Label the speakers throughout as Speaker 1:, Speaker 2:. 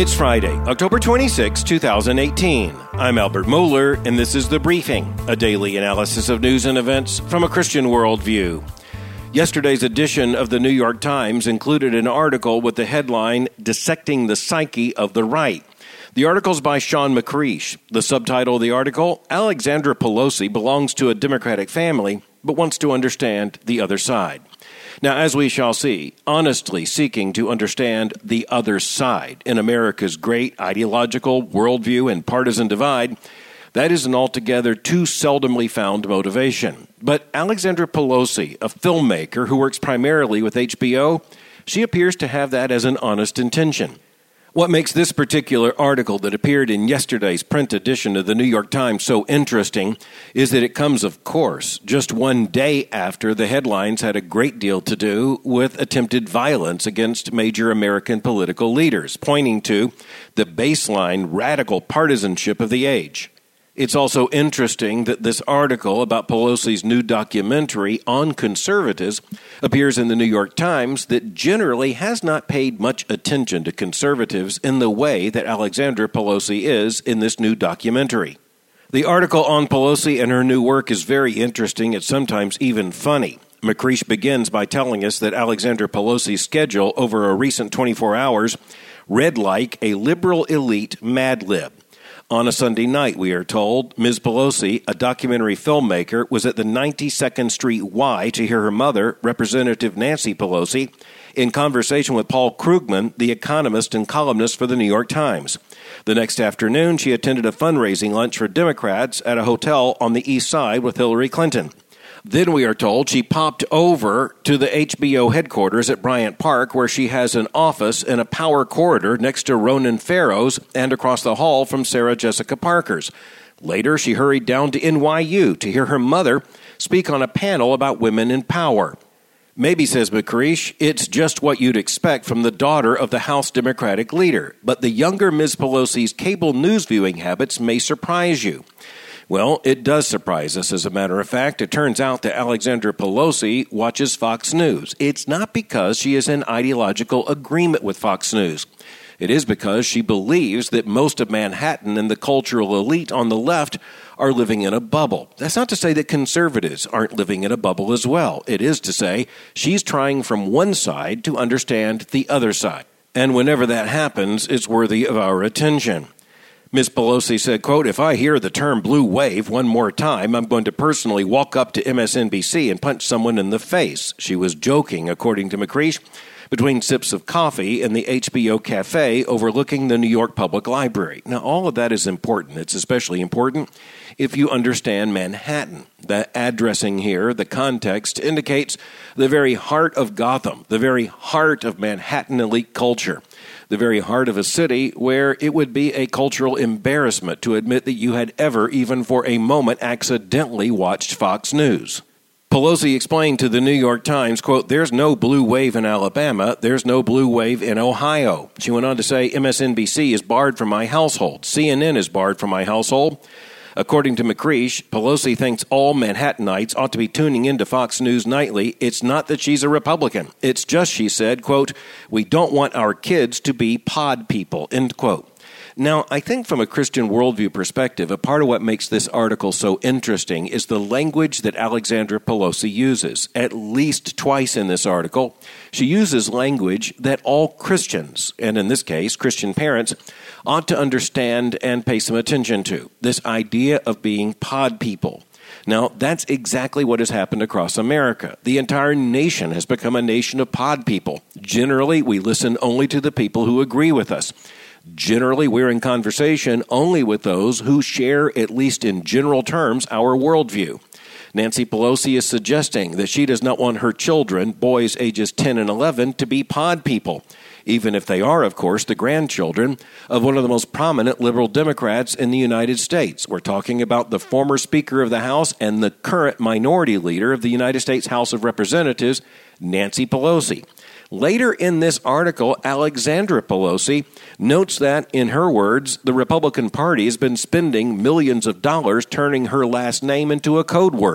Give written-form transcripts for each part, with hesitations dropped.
Speaker 1: It's Friday, October 26, 2018. I'm Albert Mohler, and this is The Briefing, a daily analysis of news and events from a Christian worldview. Yesterday's edition of the New York Times included an article with the headline, Dissecting the Psyche of the Right. The article's by Sean McCreesh. The subtitle of the article, Alexandra Pelosi belongs to a Democratic family, but wants to understand the other side. Now, as we shall see, honestly seeking to understand the other side in America's great ideological, worldview, and partisan divide, that is an altogether too seldomly found motivation. But Alexandra Pelosi, a filmmaker who works primarily with HBO, she appears to have that as an honest intention. What makes this particular article that appeared in yesterday's print edition of the New York Times so interesting is that it comes, of course, just one day after the headlines had a great deal to do with attempted violence against major American political leaders, pointing to the baseline radical partisanship of the age. It's also interesting that this article about Pelosi's new documentary on conservatives appears in the New York Times that generally has not paid much attention to conservatives in the way that Alexandra Pelosi is in this new documentary. The article on Pelosi and her new work is very interesting. It's sometimes even funny. McCreesh begins by telling us that Alexandra Pelosi's schedule over a recent 24 hours read like a liberal elite Mad Lib. On a Sunday night, we are told, Ms. Pelosi, a documentary filmmaker, was at the 92nd Street Y to hear her mother, Representative Nancy Pelosi, in conversation with Paul Krugman, the economist and columnist for the New York Times. The next afternoon, she attended a fundraising lunch for Democrats at a hotel on the East Side with Hillary Clinton. Then we are told she popped over to the HBO headquarters at Bryant Park, where she has an office in a power corridor next to Ronan Farrow's and across the hall from Sarah Jessica Parker's. Later, she hurried down to NYU to hear her mother speak on a panel about women in power. Maybe, says McCreesh, it's just what you'd expect from the daughter of the House Democratic leader, but the younger Ms. Pelosi's cable news viewing habits may surprise you. Well, it does surprise us, as a matter of fact. It turns out that Alexandra Pelosi watches Fox News. It's not because she is in ideological agreement with Fox News. It is because she believes that most of Manhattan and the cultural elite on the left are living in a bubble. That's not to say that conservatives aren't living in a bubble as well. It is to say she's trying from one side to understand the other side. And whenever that happens, it's worthy of our attention. Ms. Pelosi said, quote, if I hear the term blue wave one more time, I'm going to personally walk up to MSNBC and punch someone in the face. She was joking, according to McCreesh, between sips of coffee in the HBO cafe overlooking the New York Public Library. Now, all of that is important. It's especially important if you understand Manhattan. The addressing here, the context, indicates the very heart of Gotham, the very heart of Manhattan elite culture, the very heart of a city where it would be a cultural embarrassment to admit that you had ever, even for a moment, accidentally watched Fox News. Pelosi explained to the New York Times, quote, there's no blue wave in Alabama, there's no blue wave in Ohio. She went on to say, MSNBC is barred from my household, CNN is barred from my household. According to McCreesh, Pelosi thinks all Manhattanites ought to be tuning into Fox News nightly. It's not that she's a Republican. It's just, she said, quote, we don't want our kids to be pod people, end quote. Now, I think from a Christian worldview perspective, a part of what makes this article so interesting is the language that Alexandra Pelosi uses. At least twice in this article, she uses language that all Christians, and in this case, Christian parents, ought to understand and pay some attention to. This idea of being pod people. Now, that's exactly what has happened across America. The entire nation has become a nation of pod people. Generally, we listen only to the people who agree with us. Generally, we're in conversation only with those who share, at least in general terms, our worldview. Nancy Pelosi is suggesting that she does not want her children, boys ages 10 and 11, to be pod people, even if they are, of course, the grandchildren of one of the most prominent liberal Democrats in the United States. We're talking about the former Speaker of the House and the current minority leader of the United States House of Representatives, Nancy Pelosi. Later in this article, Alexandra Pelosi notes that, in her words, the Republican Party has been spending millions of dollars turning her last name into a code word.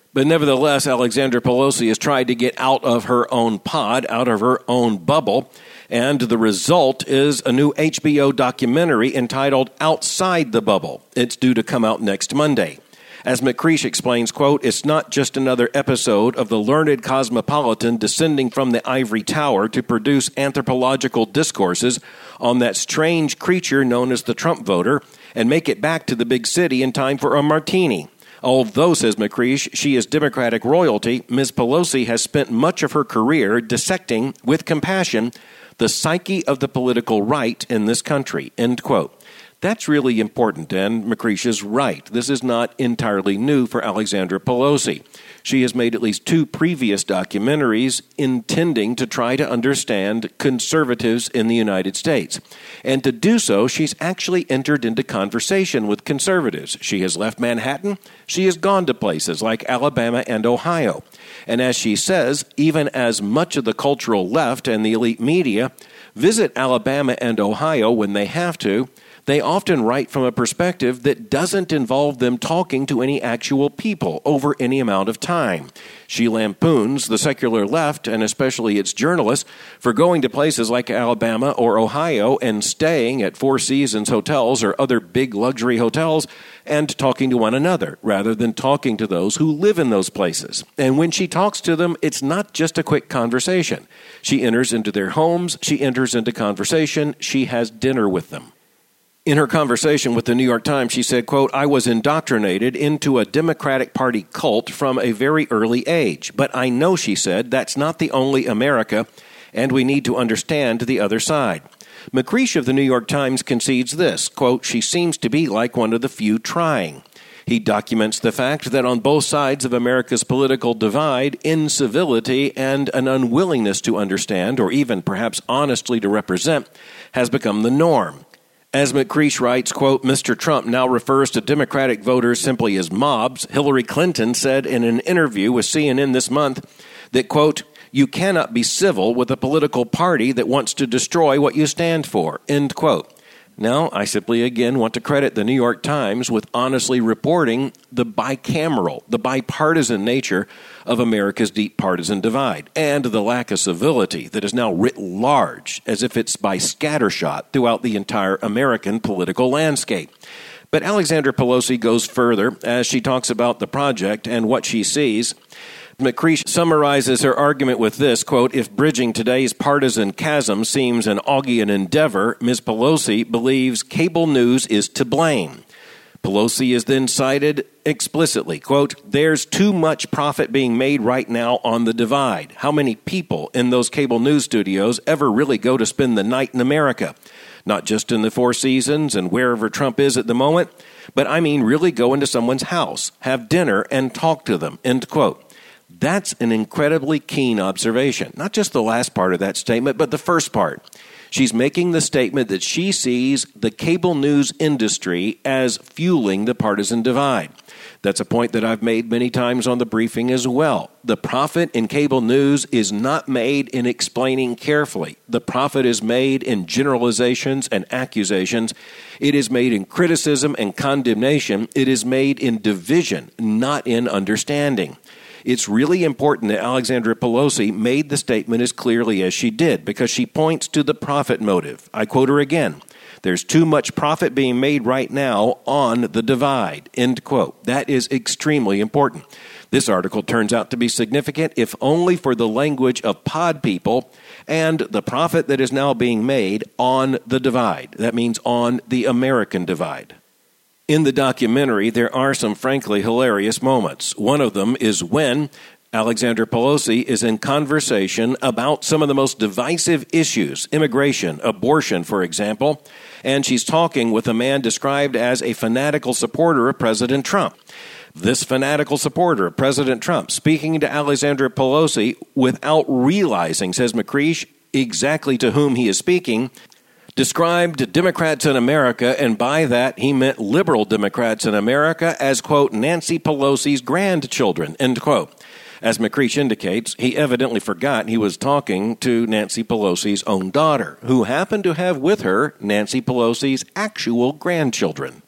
Speaker 1: But nevertheless, Alexandra Pelosi has tried to get out of her own pod, out of her own bubble, and the result is a new HBO documentary entitled Outside the Bubble. It's due to come out next Monday. As McCreesh explains, quote, it's not just another episode of the learned cosmopolitan descending from the ivory tower to produce anthropological discourses on that strange creature known as the Trump voter and make it back to the big city in time for a martini. Although, says McCreesh, she is Democratic royalty, Ms. Pelosi has spent much of her career dissecting, with compassion, the psyche of the political right in this country, end quote. That's really important, and McCreesh is right. This is not entirely new for Alexandra Pelosi. She has made at least 2 previous documentaries intending to try to understand conservatives in the United States. And to do so, she's actually entered into conversation with conservatives. She has left Manhattan. She has gone to places like Alabama and Ohio. And as she says, even as much of the cultural left and the elite media visit Alabama and Ohio when they have to, they often write from a perspective that doesn't involve them talking to any actual people over any amount of time. She lampoons the secular left, and especially its journalists, for going to places like Alabama or Ohio and staying at Four Seasons hotels or other big luxury hotels and talking to one another, rather than talking to those who live in those places. And when she talks to them, it's not just a quick conversation. She enters into their homes, she enters into conversation, she has dinner with them. In her conversation with the New York Times, she said, quote, I was indoctrinated into a Democratic Party cult from a very early age. But I know, she said, that's not the only America, and we need to understand the other side. McCreesh of the New York Times concedes this, quote, she seems to be like one of the few trying. He documents the fact that on both sides of America's political divide, incivility and an unwillingness to understand, or even perhaps honestly to represent, has become the norm. As McCreesh writes, quote, Mr. Trump now refers to Democratic voters simply as mobs. Hillary Clinton said in an interview with CNN this month that, quote, you cannot be civil with a political party that wants to destroy what you stand for, end quote. Now, I simply again want to credit the New York Times with honestly reporting the bicameral, the bipartisan nature of America's deep partisan divide and the lack of civility that is now writ large as if it's by scattershot throughout the entire American political landscape. But Alexandra Pelosi goes further as she talks about the project and what she sees. McCreesh summarizes her argument with this, quote, if bridging today's partisan chasm seems an Augean endeavor, Ms. Pelosi believes cable news is to blame. Pelosi is then cited explicitly, quote, there's too much profit being made right now on the divide. How many people in those cable news studios ever really go to spend the night in America? Not just in the Four Seasons and wherever Trump is at the moment, but I mean really go into someone's house, have dinner, and talk to them, end quote. That's an incredibly keen observation. Not just the last part of that statement, but the first part. She's making the statement that she sees the cable news industry as fueling the partisan divide. That's a point that I've made many times on the briefing as well. The profit in cable news is not made in explaining carefully. The profit is made in generalizations and accusations. It is made in criticism and condemnation. It is made in division, not in understanding. It's really important that Alexandra Pelosi made the statement as clearly as she did because she points to the profit motive. I quote her again. There's too much profit being made right now on the divide, end quote. That is extremely important. This article turns out to be significant, if only for the language of pod people and the profit that is now being made on the divide. That means on the American divide. In the documentary, there are some frankly hilarious moments. One of them is when Alexandra Pelosi is in conversation about some of the most divisive issues, immigration, abortion, for example, and she's talking with a man described as a fanatical supporter of President Trump. This fanatical supporter of President Trump, speaking to Alexandra Pelosi without realizing, says McCreesh, exactly to whom he is speaking, described Democrats in America, and by that he meant liberal Democrats in America, as, quote, Nancy Pelosi's grandchildren, end quote. As McCreesh indicates, he evidently forgot he was talking to Nancy Pelosi's own daughter, who happened to have with her Nancy Pelosi's actual grandchildren.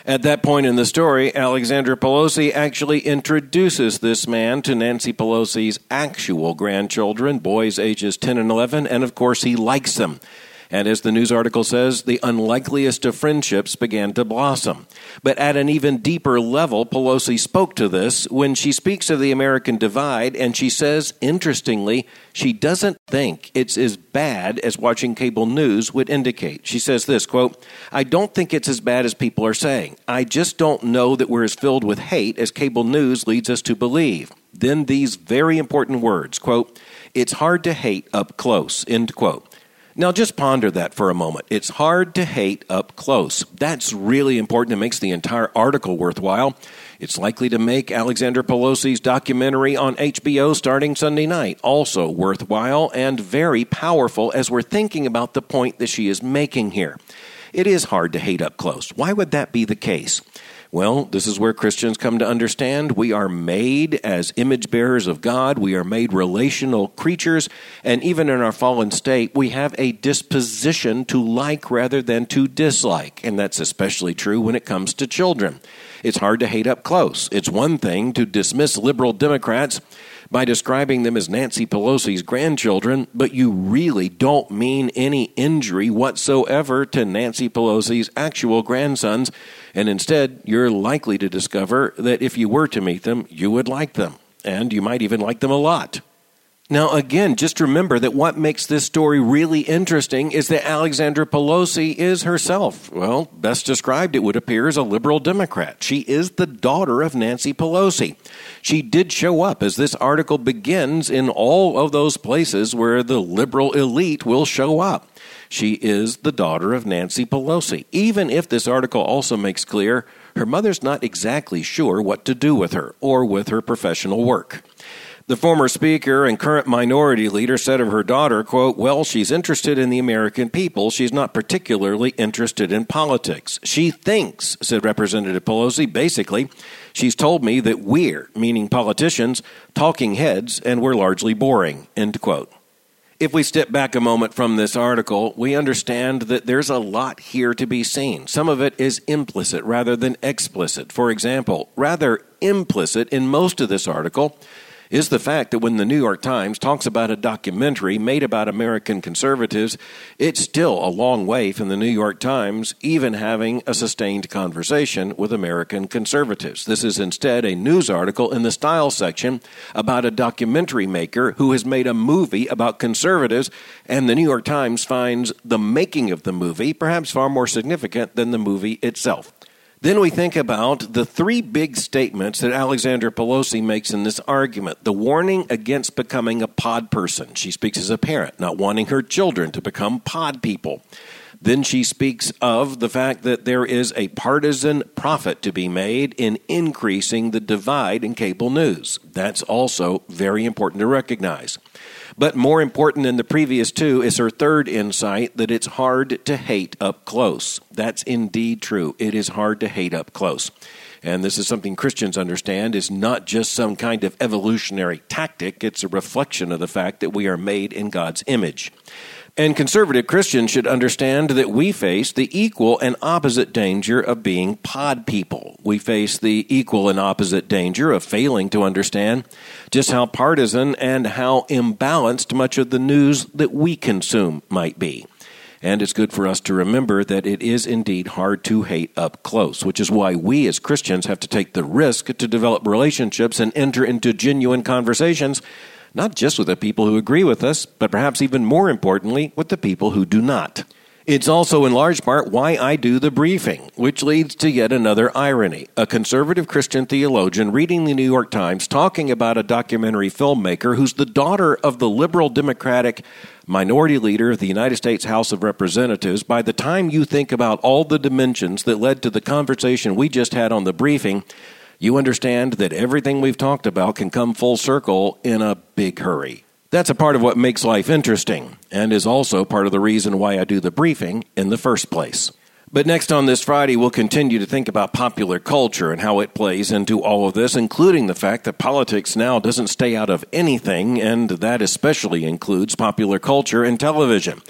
Speaker 1: At that point in the story, Alexandra Pelosi actually introduces this man to Nancy Pelosi's actual grandchildren, boys ages 10 and 11, and of course he likes them. And as the news article says, the unlikeliest of friendships began to blossom. But at an even deeper level, Pelosi spoke to this when she speaks of the American divide, and she says, interestingly, she doesn't think it's as bad as watching cable news would indicate. She says this, quote, "I don't think it's as bad as people are saying. I just don't know that we're as filled with hate as cable news leads us to believe." Then these very important words, quote, "It's hard to hate up close," end quote. Now, just ponder that for a moment. It's hard to hate up close. That's really important. It makes the entire article worthwhile. It's likely to make Alexandra Pelosi's documentary on HBO starting Sunday night also worthwhile and very powerful as we're thinking about the point that she is making here. It is hard to hate up close. Why would that be the case? Well, this is where Christians come to understand we are made as image bearers of God. We are made relational creatures. And even in our fallen state, we have a disposition to like rather than to dislike. And that's especially true when it comes to children. It's hard to hate up close. It's one thing to dismiss liberal Democrats by describing them as Nancy Pelosi's grandchildren, but you really don't mean any injury whatsoever to Nancy Pelosi's actual grandsons, and instead you're likely to discover that if you were to meet them, you would like them, and you might even like them a lot. Now, again, just remember that what makes this story really interesting is that Alexandra Pelosi is herself, well, best described, it would appear, as a liberal Democrat. She is the daughter of Nancy Pelosi. She did show up, as this article begins, in all of those places where the liberal elite will show up. She is the daughter of Nancy Pelosi. Even if this article also makes clear her mother's not exactly sure what to do with her or with her professional work. The former speaker and current minority leader said of her daughter, quote, "Well, she's interested in the American people. She's not particularly interested in politics. She thinks," said Representative Pelosi, basically, "she's told me that we're," meaning politicians, "talking heads and we're largely boring," end quote. If we step back a moment from this article, we understand that there's a lot here to be seen. Some of it is implicit rather than explicit. For example, rather implicit in most of this article is the fact that when the New York Times talks about a documentary made about American conservatives, it's still a long way from the New York Times even having a sustained conversation with American conservatives. This is instead a news article in the style section about a documentary maker who has made a movie about conservatives, and the New York Times finds the making of the movie perhaps far more significant than the movie itself. Then we think about the three big statements that Alexandra Pelosi makes in this argument. The warning against becoming a pod person. She speaks as a parent, not wanting her children to become pod people. Then she speaks of the fact that there is a partisan profit to be made in increasing the divide in cable news. That's also very important to recognize. But more important than the previous two is her third insight, that it's hard to hate up close. That's indeed true. It is hard to hate up close. And this is something Christians understand is not just some kind of evolutionary tactic. It's a reflection of the fact that we are made in God's image. And conservative Christians should understand that we face the equal and opposite danger of being pod people. We face the equal and opposite danger of failing to understand just how partisan and how imbalanced much of the news that we consume might be. And it's good for us to remember that it is indeed hard to hate up close, which is why we as Christians have to take the risk to develop relationships and enter into genuine conversations, not just with the people who agree with us, but perhaps even more importantly, with the people who do not. It's also in large part why I do the briefing, which leads to yet another irony. A conservative Christian theologian reading the New York Times talking about a documentary filmmaker who's the daughter of the liberal Democratic minority leader of the United States House of Representatives. By the time you think about all the dimensions that led to the conversation we just had on the briefing, you understand that everything we've talked about can come full circle in a big hurry. That's a part of what makes life interesting, and is also part of the reason why I do the briefing in the first place. But next on this Friday, we'll continue to think about popular culture and how it plays into all of this, including the fact that politics now doesn't stay out of anything, and that especially includes popular culture and television.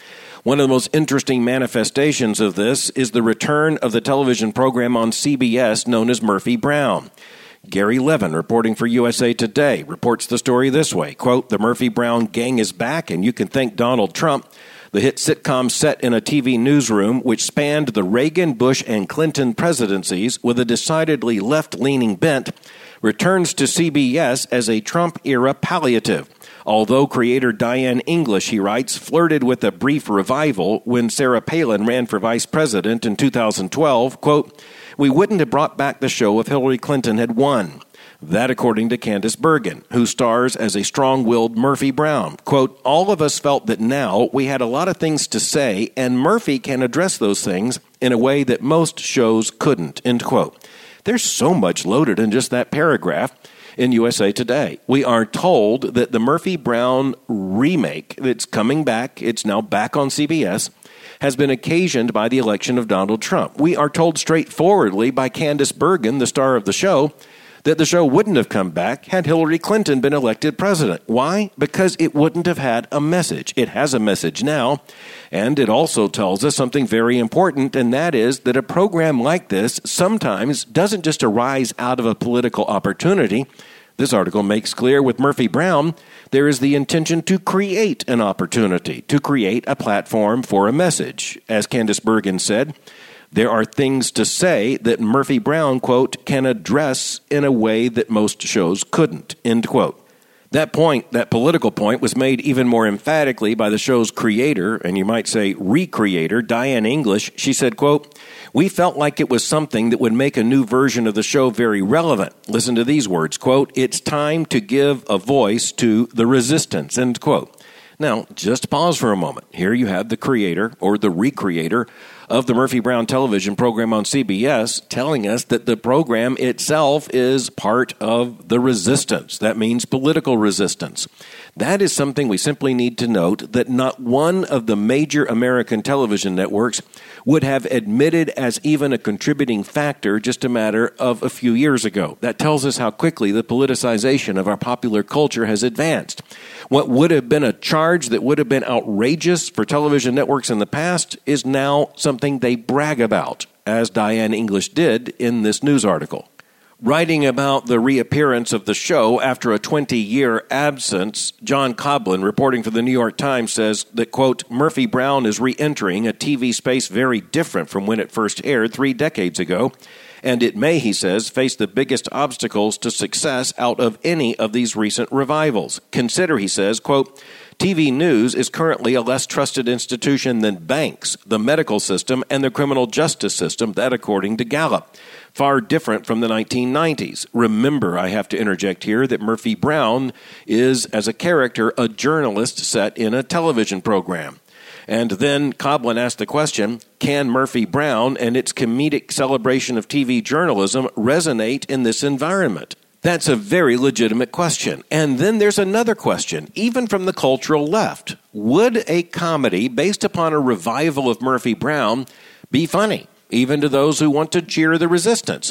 Speaker 1: One of the most interesting manifestations of this is the return of the television program on CBS known as Murphy Brown. Gary Levin, reporting for USA Today, reports the story this way, quote, "The Murphy Brown gang is back, and you can thank Donald Trump. The hit sitcom set in a TV newsroom which spanned the Reagan, Bush, and Clinton presidencies with a decidedly left-leaning bent returns to CBS as a Trump-era palliative. Although creator Diane English, he writes, flirted with a brief revival when Sarah Palin ran for vice president in 2012, quote, we wouldn't have brought back the show if Hillary Clinton had won. That according to Candice Bergen, who stars as a strong-willed Murphy Brown. Quote, all of us felt that now we had a lot of things to say, and Murphy can address those things in a way that most shows couldn't, end quote. There's so much loaded in just that paragraph in USA Today. We are told that the Murphy Brown remake that's coming back, it's now back on CBS, has been occasioned by the election of Donald Trump. We are told straightforwardly by Candice Bergen, the star of the show, that the show wouldn't have come back had Hillary Clinton been elected president. Why? Because it wouldn't have had a message. It has a message now, and it also tells us something very important, and that is that a program like this sometimes doesn't just arise out of a political opportunity. This article makes clear with Murphy Brown, there is the intention to create an opportunity, to create a platform for a message. As Candice Bergen said, there are things to say that Murphy Brown, quote, can address in a way that most shows couldn't, end quote. That point, that political point, was made even more emphatically by the show's creator, and you might say recreator, Diane English. She said, quote, we felt like it was something that would make a new version of the show very relevant. Listen to these words, quote, it's time to give a voice to the resistance, end quote. Now, just pause for a moment. Here you have the creator or the recreator of the Murphy Brown television program on CBS telling us that the program itself is part of the resistance. That means political resistance. That is something we simply need to note that not one of the major American television networks would have admitted as even a contributing factor just a matter of a few years ago. That tells us how quickly the politicization of our popular culture has advanced. What would have been a charge that would have been outrageous for television networks in the past is now something they brag about, as Diane English did in this news article. Writing about the reappearance of the show after a 20-year absence, John Coblin, reporting for the New York Times, says that, quote, Murphy Brown is re-entering a TV space very different from when it first aired 3 decades ago, and it may, he says, face the biggest obstacles to success out of any of these recent revivals. Consider, he says, quote, TV news is currently a less trusted institution than banks, the medical system, and the criminal justice system, that according to Gallup. Far different from the 1990s. Remember, I have to interject here, that Murphy Brown is, as a character, a journalist set in a television program. And then Coblin asked the question, can Murphy Brown and its comedic celebration of TV journalism resonate in this environment? That's a very legitimate question. And then there's another question, even from the cultural left. Would a comedy based upon a revival of Murphy Brown be funny, even to those who want to cheer the resistance?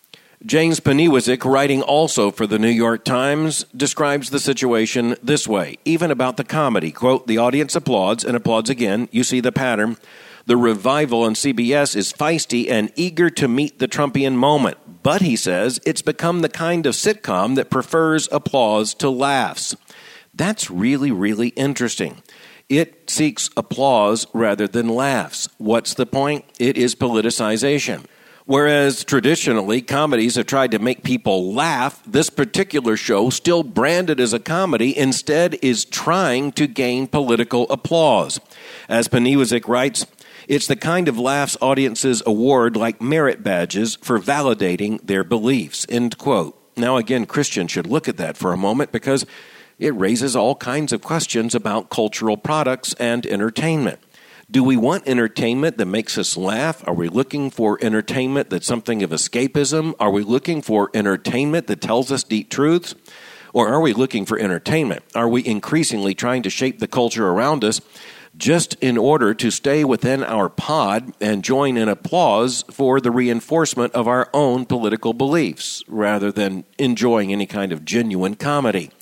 Speaker 1: James Peniwicz, writing also for the New York Times, describes the situation this way, even about the comedy. Quote, the audience applauds and applauds again. You see the pattern. The revival on CBS is feisty and eager to meet the Trumpian moment. But, he says, it's become the kind of sitcom that prefers applause to laughs. That's really, really interesting. It seeks applause rather than laughs. What's the point? It is politicization. Whereas traditionally, comedies have tried to make people laugh, this particular show, still branded as a comedy, instead is trying to gain political applause. As Peniwicz writes, it's the kind of laughs audiences award like merit badges for validating their beliefs, end quote. Now again, Christians should look at that for a moment because it raises all kinds of questions about cultural products and entertainment. Do we want entertainment that makes us laugh? Are we looking for entertainment that's something of escapism? Are we looking for entertainment that tells us deep truths? Or are we looking for entertainment? Are we increasingly trying to shape the culture around us just in order to stay within our pod and join in applause for the reinforcement of our own political beliefs, rather than enjoying any kind of genuine comedy?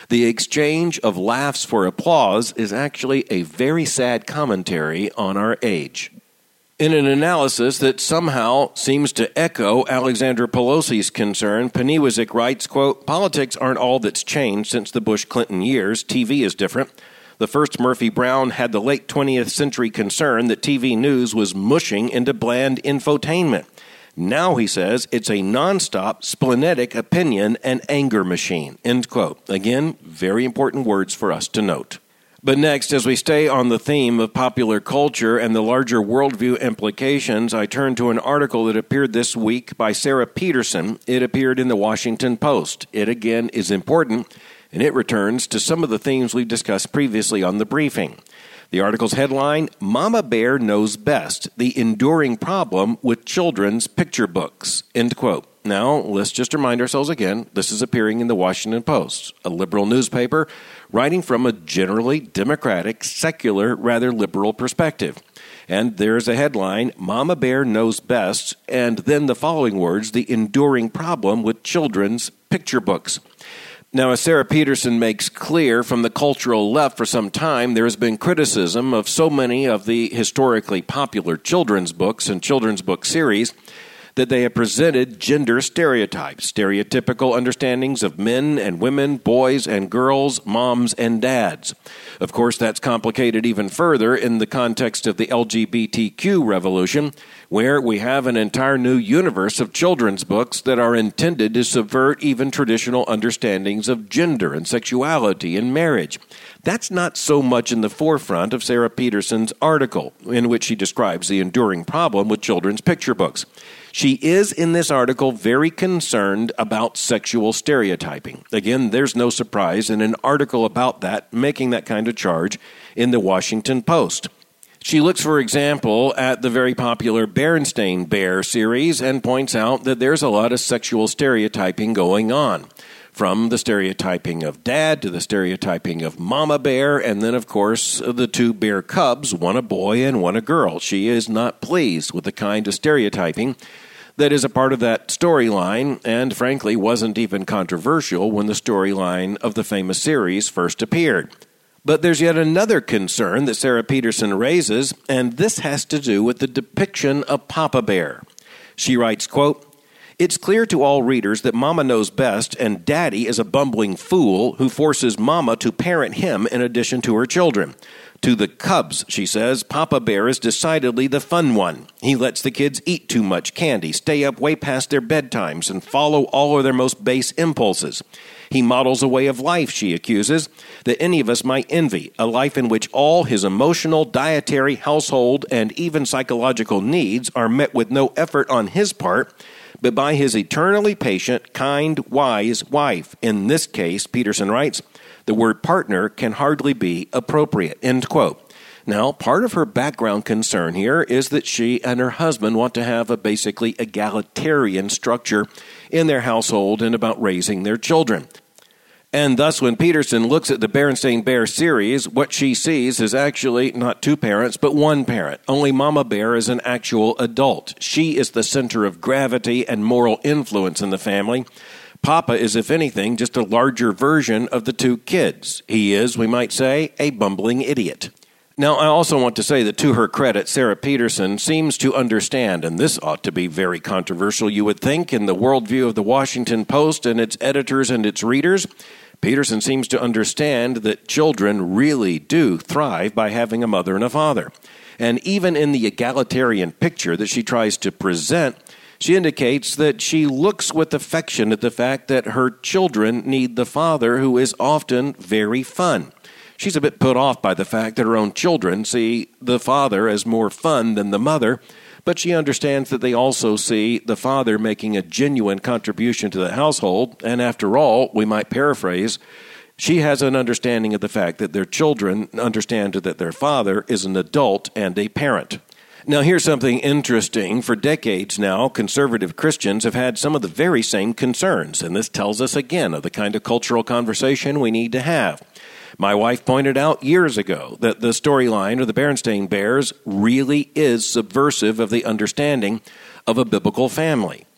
Speaker 1: The exchange of laughs for applause is actually a very sad commentary on our age. In an analysis that somehow seems to echo Alexandra Pelosi's concern, Peniwizek writes, quote, "Politics aren't all that's changed since the Bush-Clinton years. TV is different. The first Murphy Brown had the late 20th century concern that TV news was mushing into bland infotainment. Now, he says, it's a nonstop, splenetic opinion and anger machine," end quote. Again, very important words for us to note. But next, as we stay on the theme of popular culture and the larger worldview implications, I turn to an article that appeared this week by Sarah Peterson. It appeared in the Washington Post. It, again, is important, and it returns to some of the themes we've discussed previously on the briefing. The article's headline, "Mama Bear Knows Best, the Enduring Problem with Children's Picture Books," end quote. Now, let's just remind ourselves again, this is appearing in the Washington Post, a liberal newspaper writing from a generally democratic, secular, rather liberal perspective. And there's a headline, "Mama Bear Knows Best," and then the following words, "the enduring problem with children's picture books." Now, as Sarah Peterson makes clear, from the cultural left for some time, there has been criticism of so many of the historically popular children's books and children's book series that they have presented gender stereotypes, stereotypical understandings of men and women, boys and girls, moms and dads. Of course, that's complicated even further in the context of the LGBTQ revolution, where we have an entire new universe of children's books that are intended to subvert even traditional understandings of gender and sexuality and marriage. That's not so much in the forefront of Sarah Peterson's article, in which she describes the enduring problem with children's picture books. She is, in this article, very concerned about sexual stereotyping. Again, there's no surprise in an article about that, making that kind of charge in the Washington Post. She looks, for example, at the very popular Berenstain Bear series and points out that there's a lot of sexual stereotyping going on. From the stereotyping of dad to the stereotyping of mama bear, and then, of course, the two bear cubs, one a boy and one a girl. She is not pleased with the kind of stereotyping that is a part of that storyline, and frankly wasn't even controversial when the storyline of the famous series first appeared. But there's yet another concern that Sarah Peterson raises, and this has to do with the depiction of Papa Bear. She writes, quote, "It's clear to all readers that Mama knows best, and Daddy is a bumbling fool who forces Mama to parent him in addition to her children. To the cubs," she says, "Papa Bear is decidedly the fun one. He lets the kids eat too much candy, stay up way past their bedtimes, and follow all of their most base impulses. He models a way of life," she accuses, "that any of us might envy, a life in which all his emotional, dietary, household, and even psychological needs are met with no effort on his part, but by his eternally patient, kind, wise wife. In this case," Peterson writes, "the word partner can hardly be appropriate," end quote. Now, part of her background concern here is that she and her husband want to have a basically egalitarian structure in their household and about raising their children. And thus, when Peterson looks at the Berenstain Bear series, what she sees is actually not two parents, but one parent. Only Mama Bear is an actual adult. She is the center of gravity and moral influence in the family. Papa is, if anything, just a larger version of the two kids. He is, we might say, a bumbling idiot. Now, I also want to say that to her credit, Sarah Peterson seems to understand, and this ought to be very controversial, you would think, in the worldview of the Washington Post and its editors and its readers. Peterson seems to understand that children really do thrive by having a mother and a father. And even in the egalitarian picture that she tries to present, she indicates that she looks with affection at the fact that her children need the father, who is often very fun. She's a bit put off by the fact that her own children see the father as more fun than the mother, but she understands that they also see the father making a genuine contribution to the household, and after all, we might paraphrase, she has an understanding of the fact that their children understand that their father is an adult and a parent. Now, here's something interesting. For decades now, conservative Christians have had some of the very same concerns, and this tells us again of the kind of cultural conversation we need to have. My wife pointed out years ago that the storyline of the Berenstain Bears really is subversive of the understanding of a biblical family.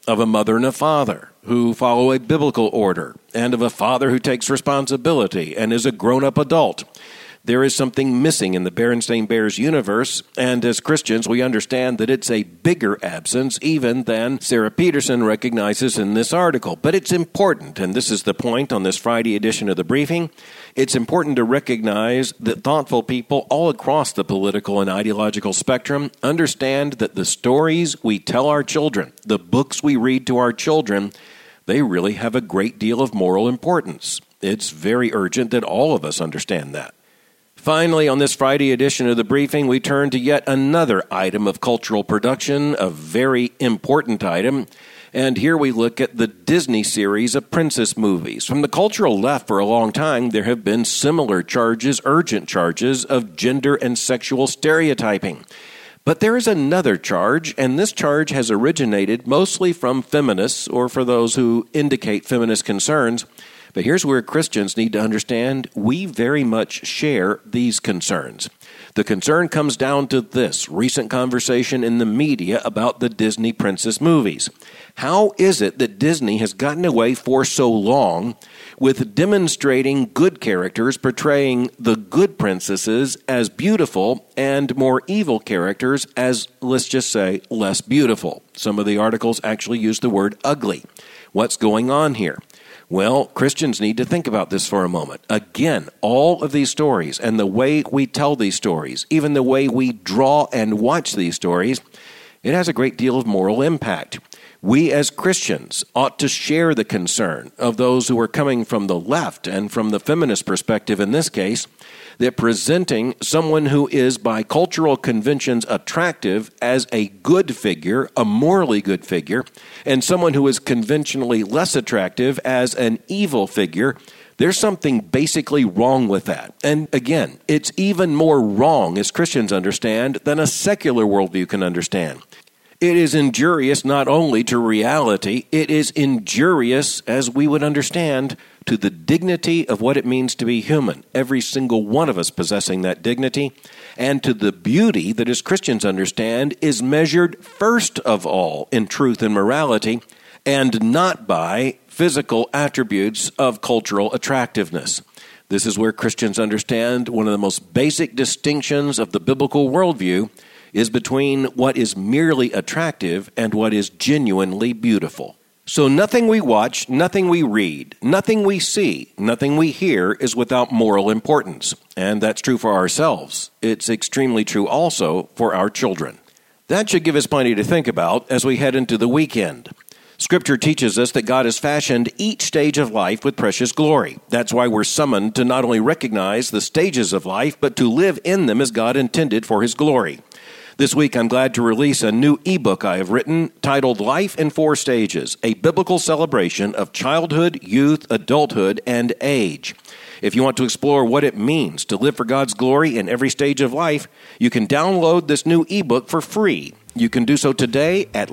Speaker 1: of a mother and a father who follow a biblical order, and of a father who takes responsibility and is a grown-up adult. There is something missing in the Berenstain Bears universe, and as Christians, we understand that it's a bigger absence even than Sarah Peterson recognizes in this article. But it's important, and this is the point on this Friday edition of The Briefing. It's important to recognize that thoughtful people all across the political and ideological spectrum understand that the stories we tell our children, the books we read to our children, they really have a great deal of moral importance. It's very urgent that all of us understand that. Finally, on this Friday edition of The Briefing, we turn to yet another item of cultural production, a very important item. And here we look at the Disney series of princess movies. From the cultural left for a long time, there have been similar charges, urgent charges of gender and sexual stereotyping. But there is another charge, and this charge has originated mostly from feminists, or for those who indicate feminist concerns. But here's where Christians need to understand we very much share these concerns. The concern comes down to this recent conversation in the media about the Disney princess movies. How is it that Disney has gotten away for so long with demonstrating good characters portraying the good princesses as beautiful and more evil characters as, let's just say, less beautiful? Some of the articles actually use the word ugly. What's going on here? Well, Christians need to think about this for a moment. Again, all of these stories and the way we tell these stories, even the way we draw and watch these stories, it has a great deal of moral impact. We as Christians ought to share the concern of those who are coming from the left and from the feminist perspective in this case, that presenting someone who is by cultural conventions attractive as a good figure, a morally good figure, and someone who is conventionally less attractive as an evil figure, there's something basically wrong with that. And again, it's even more wrong, as Christians understand, than a secular worldview can understand. It is injurious not only to reality, it is injurious, as we would understand, to the dignity of what it means to be human, every single one of us possessing that dignity, and to the beauty that, as Christians understand, is measured first of all in truth and morality, and not by physical attributes of cultural attractiveness. This is where Christians understand one of the most basic distinctions of the biblical worldview is between what is merely attractive and what is genuinely beautiful. So nothing we watch, nothing we read, nothing we see, nothing we hear is without moral importance. And that's true for ourselves. It's extremely true also for our children. That should give us plenty to think about as we head into the weekend. Scripture teaches us that God has fashioned each stage of life with precious glory. That's why we're summoned to not only recognize the stages of life, but to live in them as God intended for His glory. This week, I'm glad to release a new ebook I have written titled Life in 4 Stages, a biblical celebration of childhood, youth, adulthood, and age. If you want to explore what it means to live for God's glory in every stage of life, you can download this new ebook for free. You can do so today at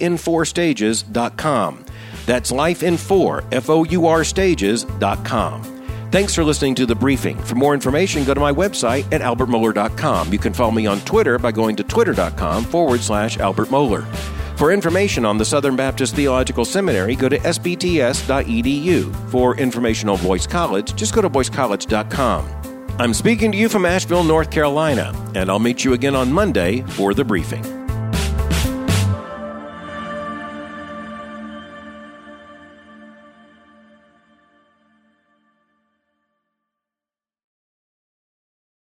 Speaker 1: lifein4stages.com. That's lifein4, stages.com. Thanks for listening to The Briefing. For more information, go to my website at albertmohler.com. You can follow me on Twitter by going to twitter.com/Albert Mohler. For information on the Southern Baptist Theological Seminary, go to sbts.edu. For information on Boyce College, just go to boycecollege.com. I'm speaking to you from Asheville, North Carolina, and I'll meet you again on Monday for The Briefing.